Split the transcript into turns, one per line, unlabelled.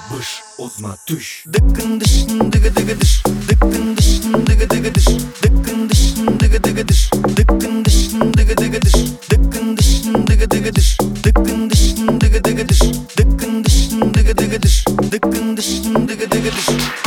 bış ozma düş. Dıkkın dışın dıgı dıgı dış. Dıkkın dışın dıgı dıgı dış. Dıkkın dışın dıgı dıgı dış. Dıkkın dışın dıgı dıgı dış. Dıkkın dışın dıgı dıgı dış. Dıkkın dışın dıgı dıgı dış. Dıkkın dışın dıgı dıgı dış. Dıkkın dışın dıgı dıgı dış.